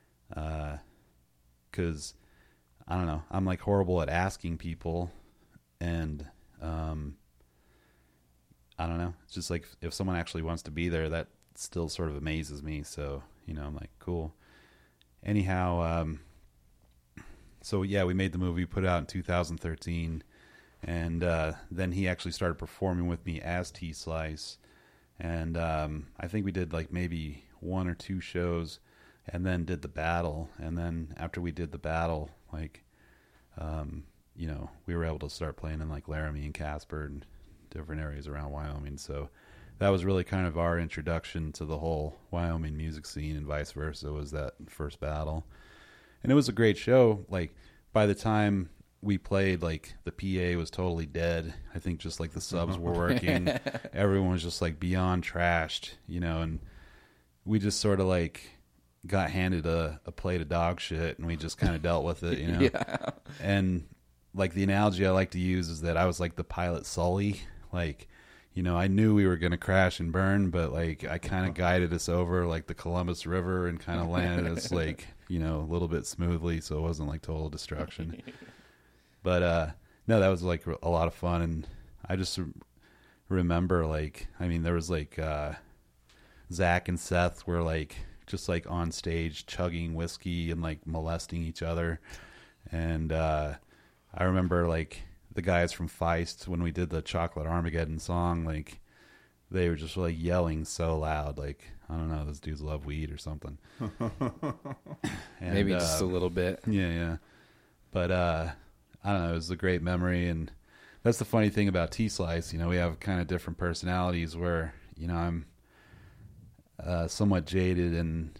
'Cause I don't know, I'm like horrible at asking people, and I don't know, it's just like if someone actually wants to be there, that still sort of amazes me. So, I'm like, cool. Anyhow, so yeah, we made the movie, put it out in 2013, and then he actually started performing with me as T-Slice, and I think we did like maybe 1 or 2 shows, and then did the battle. And then after we did the battle, like, we were able to start playing in like Laramie and Casper and different areas around Wyoming. So that was really kind of our introduction to the whole Wyoming music scene, and vice versa, was that first battle. And it was a great show. Like by the time we played, like the PA was totally dead. I think just like the subs were working. Everyone was just like beyond trashed, and we just sort of like got handed a plate of dog shit, and we just kind of dealt with it, Yeah. And like the analogy I like to use is that I was like the pilot Sully. Like, I knew we were going to crash and burn, but like I kind of guided us over like the Columbus River and kind of landed us like, a little bit smoothly, so it wasn't like total destruction. But no, that was like a lot of fun. And I just remember like, there was like Zach and Seth were like just like on stage chugging whiskey and like molesting each other. And I remember like the guys from Feist, when we did the Chocolate Armageddon song, like they were just like yelling so loud, like, I don't know, those dudes love weed or something. And, Maybe just a little bit. Yeah. But I don't know, it was a great memory. And that's the funny thing about T-Slice, we have kind of different personalities where, I'm somewhat jaded and,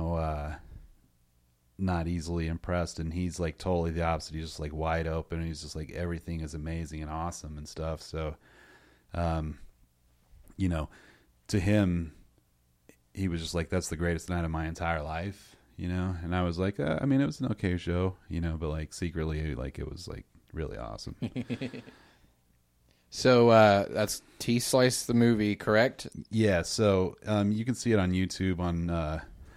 not easily impressed, and he's like totally the opposite. He's just like wide open, and he's just like everything is amazing and awesome and stuff. So to him, he was just like, that's the greatest night of my entire life, you know, and I was like, I mean, it was an okay show, you know, but like secretly, like it was like really awesome. So that's T-Slice the movie, correct? Yeah, so you can see it on YouTube on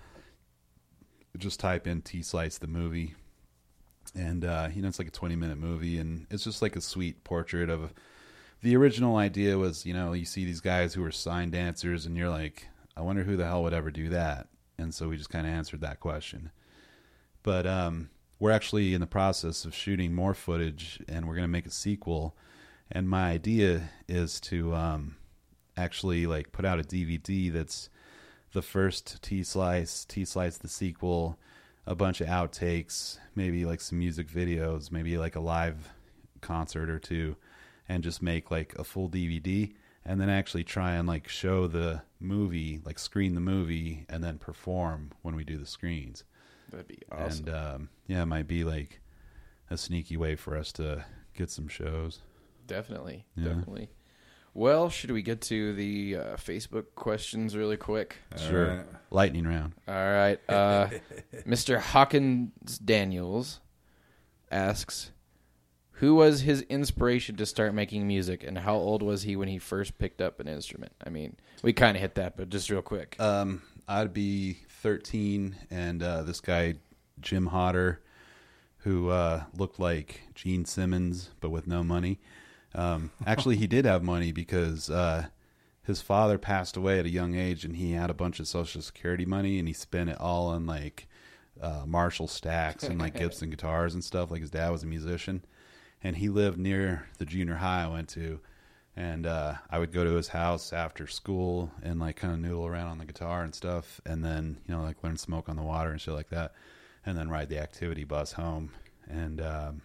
just type in T-Slice the movie. And, you know, it's like a 20-minute movie, and it's just like a sweet portrait of... The original idea was, you know, you see these guys who are sign dancers, and you're like, I wonder who the hell would ever do that. And so we just kind of answered that question. But we're actually in the process of shooting more footage, and we're going to make a sequel. And my idea is to actually like put out a DVD that's the first T-Slice the sequel, a bunch of outtakes, maybe like some music videos, maybe like a live concert or two, and just make like a full DVD, and then actually try and like show the movie, like screen the movie, and then perform when we do the screens. That'd be awesome. And yeah, it might be like a sneaky way for us to get some shows. Definitely. Yeah. Definitely. Well, should we get to the Facebook questions really quick? Sure. right. Lightning round. All right. Mr. Hawkins Daniels asks, who was his inspiration to start making music, and how old was he when he first picked up an instrument? I mean, we kind of hit that, but just real quick. I'd be 13, and this guy, Jim Hodder, who looked like Gene Simmons, but with no money. Actually, he did have money because his father passed away at a young age, and he had a bunch of Social Security money, and he spent it all on like Marshall stacks and like Gibson guitars and stuff. Like his dad was a musician, and he lived near the junior high I went to, and I would go to his house after school and like kind of noodle around on the guitar and stuff, and then, you know, like learn Smoke on the Water and shit like that, and then ride the activity bus home. And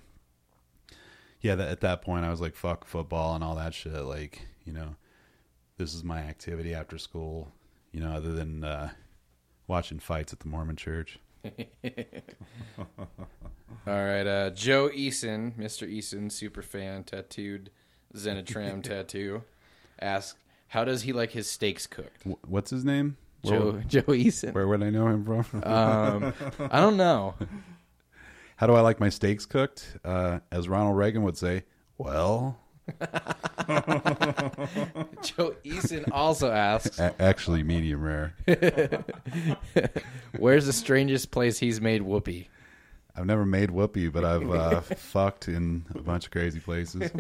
yeah, at that point I was like, fuck football and all that shit. Like, you know, this is my activity after school, you know, other than watching fights at the Mormon church. All right. Joe Eason, Mr. Eason, super fan, tattooed Zenitram tattoo, asks, how does he like his steaks cooked? What's his name? Joe Eason. Where would I know him from? I don't know. How do I like my steaks cooked? As Ronald Reagan would say, well... Joe Eason also asks, Actually, medium rare. where's the strangest place he's made whoopee? I've never made whoopee, but I've fucked in a bunch of crazy places.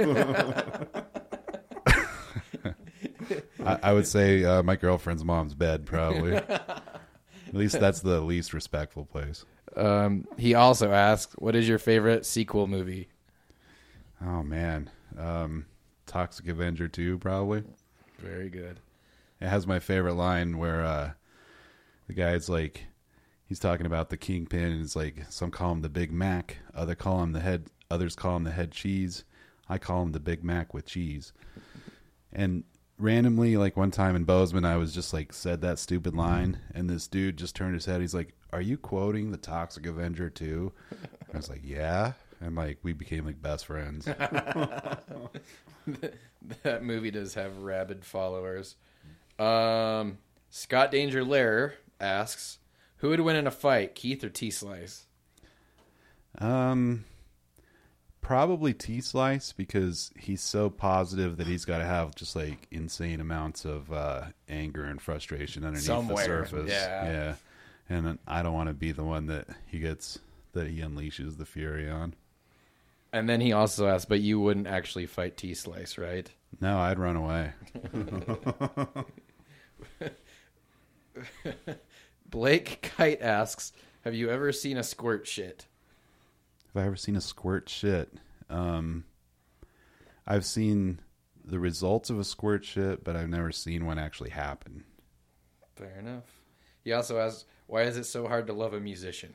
I would say my girlfriend's mom's bed, probably. At least that's the least respectful place. He also asks, what is your favorite sequel movie? Oh, man. Toxic Avenger 2, probably. Very good. It has my favorite line where the guy's like, he's talking about the Kingpin, and it's like, some call him the Big Mac, others call him the head cheese. I call him the Big Mac with cheese. And randomly, like one time in Bozeman, I was just like said that stupid line, and this dude just turned his head. He's like, "Are you quoting the Toxic Avenger 2?" I was like, "Yeah," and like we became like best friends. That movie does have rabid followers. Scott Danger Lair asks, who would win in a fight, Keith or T-Slice? Probably T-Slice, because he's so positive that he's got to have just like insane amounts of anger and frustration underneath Somewhere, the surface. yeah. And then I don't want to be the one that he unleashes the fury on. And then he also asks, but you wouldn't actually fight T-Slice, right? No, I'd run away. Blake Kite asks, have you ever seen a squirt shit? Have I ever seen a squirt shit? I've seen the results of a squirt shit, but I've never seen one actually happen. Fair enough. He also asks, why is it so hard to love a musician?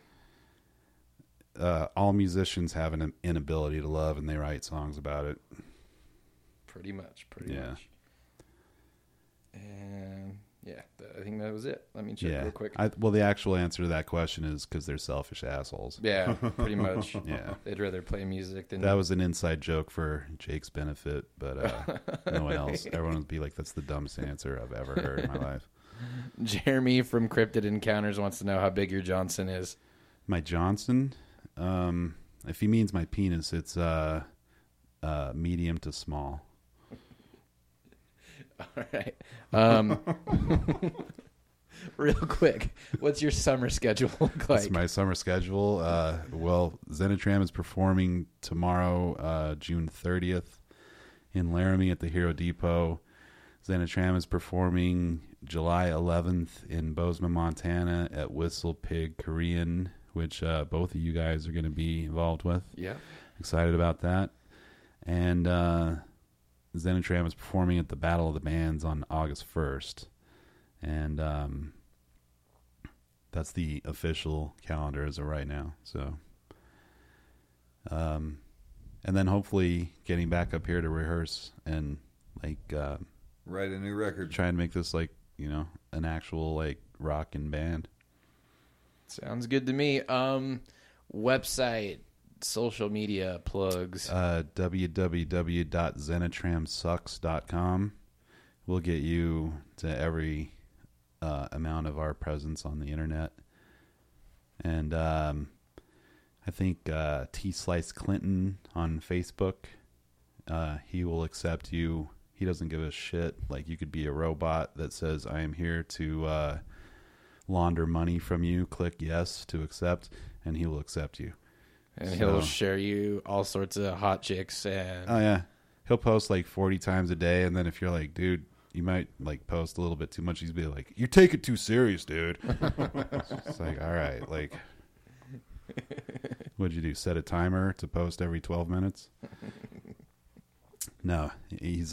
All musicians have an inability to love, and they write songs about it. Pretty much. Yeah. And yeah, I think that was it. Let me check real quick. Well, the actual answer to that question is because they're selfish assholes. Yeah, pretty much. Yeah. They'd rather play music than... That was an inside joke for Jake's benefit, but no one else. Everyone would be like, that's the dumbest answer I've ever heard in my life. Jeremy from Cryptid Encounters wants to know how big your Johnson is. My Johnson? If he means my penis, it's medium to small. All right. Real quick, what's your summer schedule look like? That's my summer schedule. Well, Xenotram is performing tomorrow, June 30th, in Laramie at the Hero Depot. Xenotram is performing July 11th in Bozeman, Montana at Whistle Pig Korean, which both of you guys are going to be involved with. Yeah. Excited about that. And Xenotram is performing at the Battle of the Bands on August 1st. And that's the official calendar as of right now. So, and then hopefully getting back up here to rehearse and write a new record. Try and make this an actual rockin' band. Sounds good to me. Website, social media plugs. www.xenotramsucks.com will get you to every amount of our presence on the internet. And I think T. Slice Clinton on Facebook, he will accept you. He doesn't give a shit. You could be a robot that says, I am here to launder money from you. Click yes to accept, and he will accept you. And he'll share you all sorts of hot chicks. And oh, yeah. He'll post 40 times a day, and then if you're like, dude, you might post a little bit too much, he's be like, you take it too serious, dude. It's all right. What'd you do? Set a timer to post every 12 minutes? No, he's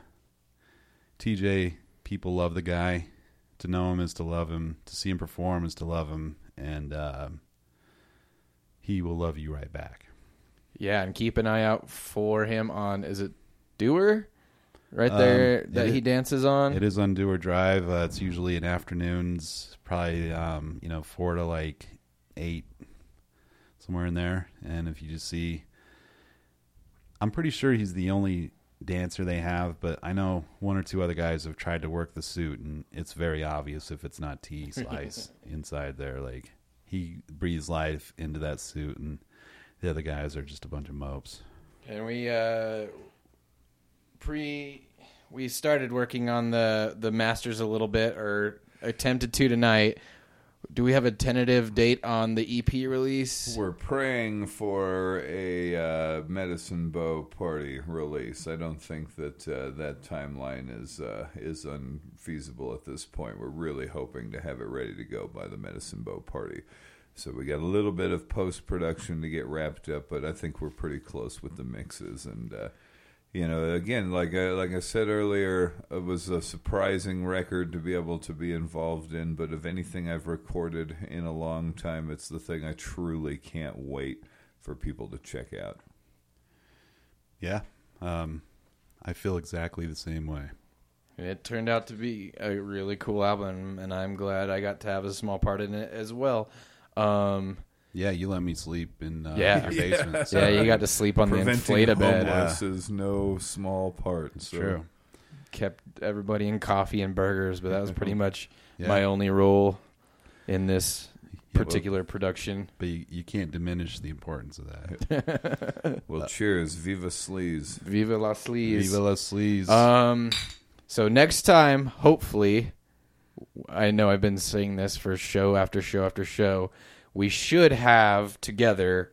TJ. People love the guy. To know him is to love him. To see him perform is to love him, and he will love you right back. Yeah, and keep an eye out for him on, is it Dewar? Right there that he dances on? It is on Dewar Drive. It's usually in afternoons, probably 4 to 8, somewhere in there. And if you just see, I'm pretty sure he's the only dancer they have, but I know one or two other guys have tried to work the suit, and it's very obvious if it's not T. Slice inside there. He breathes life into that suit, and the other guys are just a bunch of mopes. And we started working on the masters a little bit, or attempted to tonight. Do we have a tentative date on the EP release? We're praying for a Medicine Bow Party release. I don't think that that timeline is unfeasible at this point. We're really hoping to have it ready to go by the Medicine Bow Party. So we got a little bit of post-production to get wrapped up, but I think we're pretty close with the mixes. And, again, like I said earlier, it was a surprising record to be able to be involved in, but of anything I've recorded in a long time, it's the thing I truly can't wait for people to check out. Yeah, I feel exactly the same way. It turned out to be a really cool album, and I'm glad I got to have a small part in it as well. Yeah, you let me sleep in your basement. So. Yeah, you got to sleep on the inflatable bed. Homeless is no small part. So. True. Kept everybody in coffee and burgers, but that was pretty much my only role in this particular production. But you can't diminish the importance of that. Well, cheers. Viva Sleaze. Viva la Sleaze. Viva la Sleaze. So next time, hopefully, I know I've been saying this for show after show after show, we should have together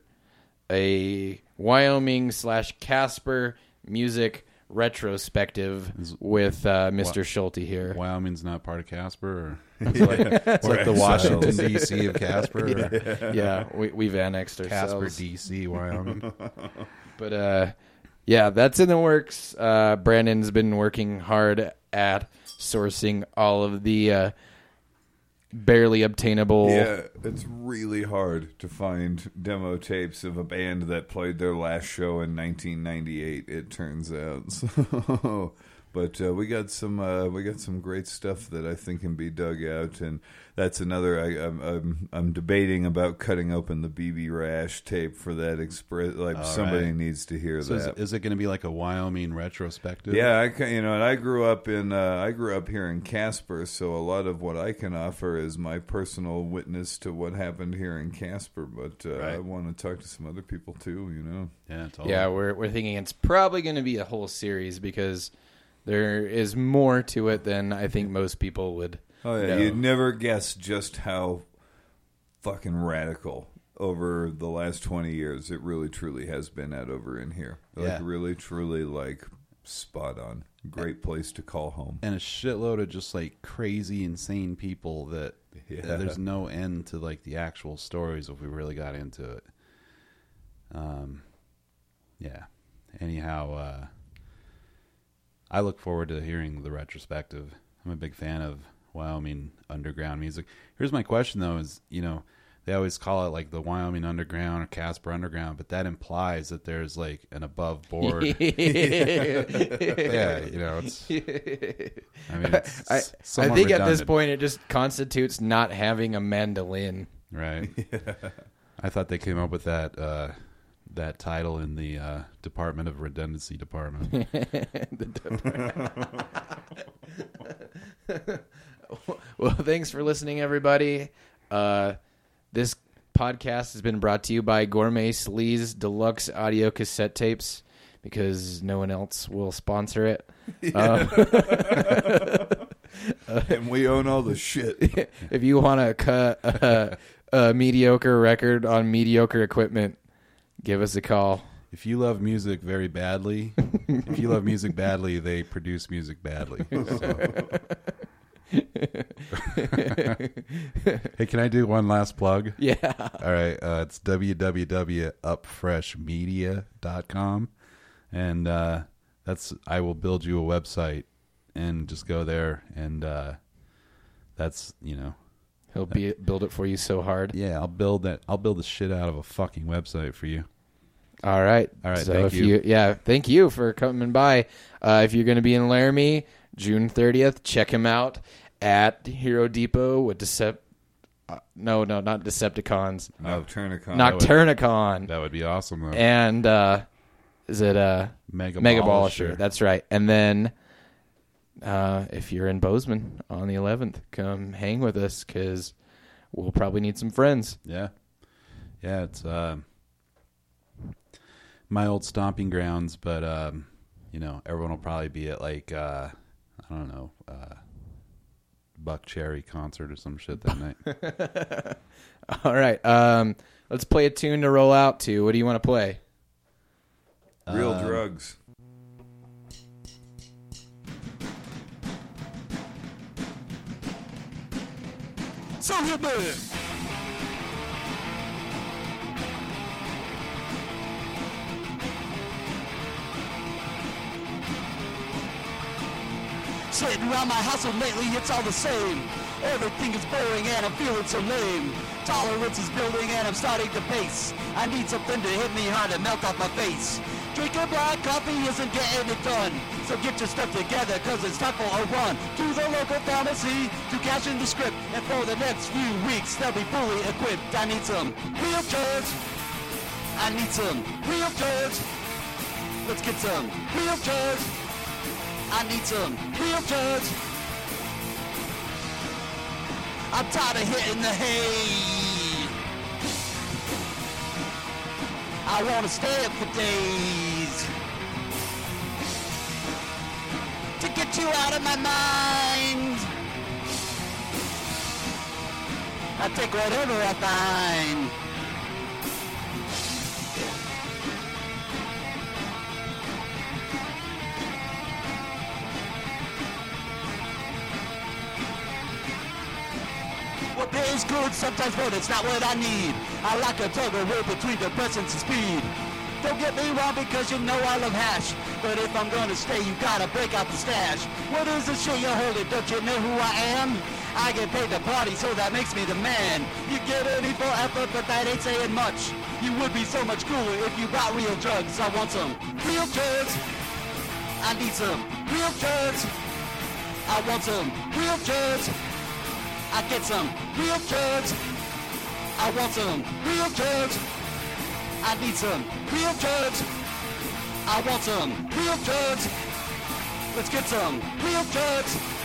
a Wyoming/Casper music retrospective with Mr. Schulte here. Wyoming's not part of Casper? It's It's like the Washington, D.C. of Casper? Yeah, we've annexed ourselves. Casper, D.C., Wyoming. But, that's in the works. Brandon's been working hard at sourcing all of the barely obtainable. Yeah, it's really hard to find demo tapes of a band that played their last show in 1998, it turns out. So But we got some great stuff that I think can be dug out, and that's another. I'm debating about cutting open the BB Rash tape for that express. Like somebody needs to hear that. Is it going to be like a Wyoming retrospective? Yeah, and I grew up here in Casper, so a lot of what I can offer is my personal witness to what happened here in Casper. But I want to talk to some other people too. Yeah, totally. Yeah, we're thinking it's probably going to be a whole series because there is more to it than I think most people would. Oh yeah, know. You'd never guess just how fucking radical over the last 20 years it really truly has been out over in here. Like really truly like spot on. Great place to call home. And a shitload of just like crazy, insane people that there's no end to like the actual stories if we really got into it. Yeah. Anyhow, I look forward to hearing the retrospective. I'm a big fan of Wyoming underground music. Here's my question though: is they always call it like the Wyoming Underground or Casper Underground, but that implies that there's like an above board. Yeah, it's. I mean, I somewhat think at this redundant. point it just constitutes not having a mandolin. Right. I thought they came up with that title in the Department of Redundancy Department. Well, thanks for listening, everybody. This podcast has been brought to you by Gourmet Sleaze Deluxe Audio Cassette Tapes because no one else will sponsor it. And we own all the shit. If you want to cut a mediocre record on mediocre equipment, give us a call. If you love music very badly, they produce music badly. So. Hey, can I do one last plug? Yeah. All right. It's www.upfreshmedia.com. And I will build you a website and just go there. And that's, He'll build it for you so hard. yeah, I'll build the shit out of a fucking website for you. All right. So thank you. Thank you for coming by. If you're going to be in Laramie, June 30th, check him out at Hero Depot with not Decepticons. Nocturnicon. That would be awesome, though. And is it Mega Abolisher? That's right. And then if you're in Bozeman on the 11th, come hang with us because we'll probably need some friends. Yeah. Yeah, it's my old stomping grounds, but everyone will probably be at like I don't know, Buck Cherry concert or some shit that night. All right. Let's play a tune to roll out to. What do you want to play? Real drugs. So hit me. Sitting around my house, and lately it's all the same. Everything is boring and I'm feeling so lame. Tolerance is building and I'm starting to pace. I need something to hit me hard and melt off my face. Drinking black coffee isn't getting it done. So get your stuff together cause it's time for a run to the local pharmacy to cash in the script. And for the next few weeks they'll be fully equipped. I need some real drugs. I need some real drugs. Let's get some real drugs. I need some real drugs. I'm tired of hitting the hay. I want to stay up for days to get you out of my mind. I take whatever I find. What pays good sometimes, but it's not what I need. I like a tug of war between the presence and speed. Don't get me wrong because you know I love hash. But if I'm gonna stay, you gotta break out the stash. What is the shit you're holding? Don't you know who I am? I get paid to party, so that makes me the man. You get an equal effort, but that ain't saying much. You would be so much cooler if you brought real drugs. I want some real drugs. I need some real curds. I want some real curds. I get some real curds. I want some real curds. I need some real curds. I want some real curds. Let's get some real curds.